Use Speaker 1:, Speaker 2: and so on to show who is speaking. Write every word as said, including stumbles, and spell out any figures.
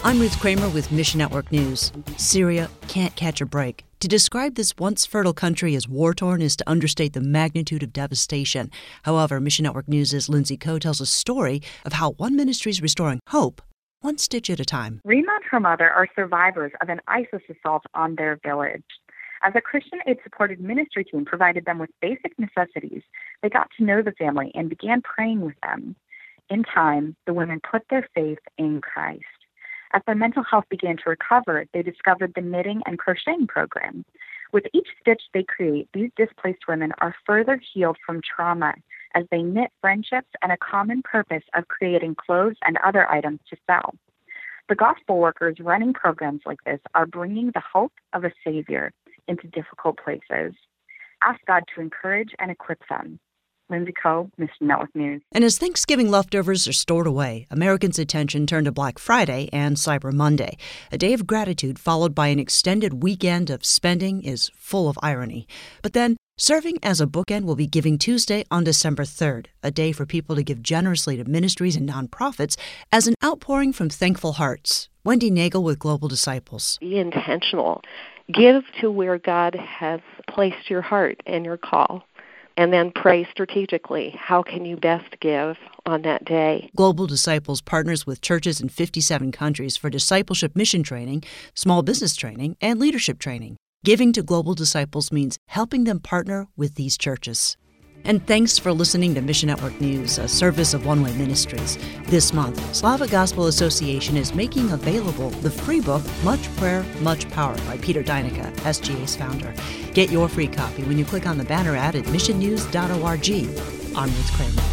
Speaker 1: I'm Ruth Kramer with Mission Network News. Syria can't catch a break. To describe this once fertile country as war-torn is to understate the magnitude of devastation. However, Mission Network News' Lindsay Coe tells a story of how one ministry is restoring hope, one stitch at a time.
Speaker 2: Rima and her mother are survivors of an ISIS assault on their village. As a Christian aid-supported ministry team provided them with basic necessities, they got to know the family and began praying with them. In time, the women put their faith in Christ. As their mental health began to recover, they discovered the knitting and crocheting program. With each stitch they create, these displaced women are further healed from trauma as they knit friendships and a common purpose of creating clothes and other items to sell. The gospel workers running programs like this are bringing the hope of a Savior into difficult places. Ask God to encourage and equip them. Lindsay Coe, Mission Network News.
Speaker 1: And as Thanksgiving leftovers are stored away, Americans' attention turned to Black Friday and Cyber Monday. A day of gratitude followed by an extended weekend of spending is full of irony. But then, serving as a bookend will be Giving Tuesday on December third, a day for people to give generously to ministries and nonprofits as an outpouring from thankful hearts. Wendy Nagel with Global Disciples.
Speaker 3: Be intentional. Give to where God has placed your heart and your call. And then pray strategically. How can you best give on that day?
Speaker 1: Global Disciples partners with churches in fifty-seven countries for discipleship mission training, small business training, and leadership training. Giving to Global Disciples means helping them partner with these churches. And thanks for listening to Mission Network News, a service of One Way Ministries. This month, Slavic Gospel Association is making available the free book, Much Prayer, Much Power by Peter Deinica, S G A's founder. Get your free copy when you click on the banner ad at mission news dot org. I'm Ruth Kramer.